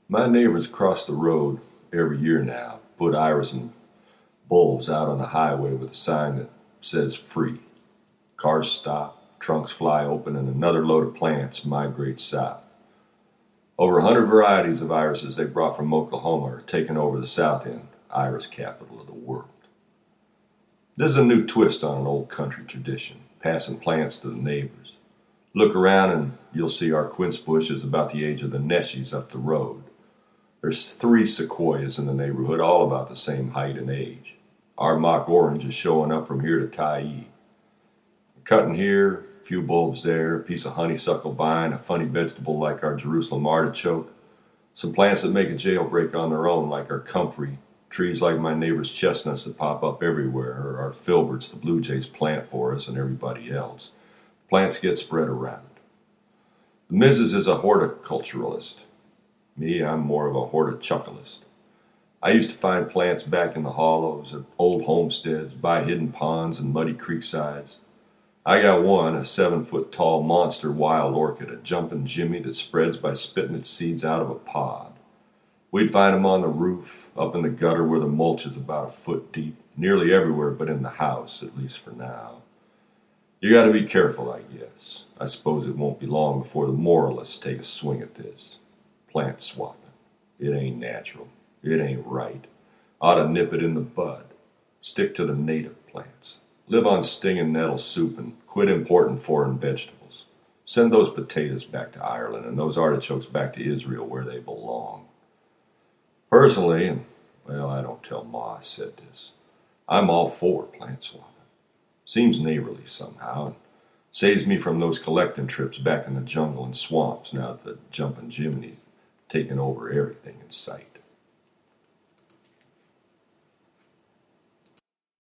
My neighbors across the road every year now put iris and bulbs out on the highway with a sign that says free. Cars stop, trunks fly open, and another load of plants migrates south. Over 100 varieties of irises they brought from Oklahoma are taking over the South End, iris capital of the world. This is a new twist on an old country tradition, passing plants to the neighbors. Look around and you'll see our quince bush is about the age of the Neshies up the road. There's 3 sequoias in the neighborhood, all about the same height and age. Our mock orange is showing up from here to Tyee. Cutting here, a few bulbs there, a piece of honeysuckle vine, a funny vegetable like our Jerusalem artichoke, some plants that make a jailbreak on their own like our comfrey, trees like my neighbor's chestnuts that pop up everywhere, or our filberts the blue jays plant for us and everybody else. Plants get spread around. The Mrs. is a horticulturalist. Me, I'm more of a hortichuckalist. I used to find plants back in the hollows of old homesteads, by hidden ponds and muddy creek sides. I got one, a 7-foot tall monster wild orchid, a jumping Jimmy that spreads by spitting its seeds out of a pod. We'd find them on the roof, up in the gutter where the mulch is about a foot deep, nearly everywhere but in the house, at least for now. You gotta be careful, I guess. I suppose it won't be long before the moralists take a swing at this. Plant swapping. It ain't natural. It ain't right. Ought to nip it in the bud. Stick to the native plants. Live on stinging nettle soup and quit importing foreign vegetables. Send those potatoes back to Ireland and those artichokes back to Israel where they belong. Personally, and well, I don't tell Ma I said this, I'm all for plant swapping. Seems neighborly somehow and saves me from those collecting trips back in the jungle and swamps now that the jumping Jiminy's taken over everything in sight.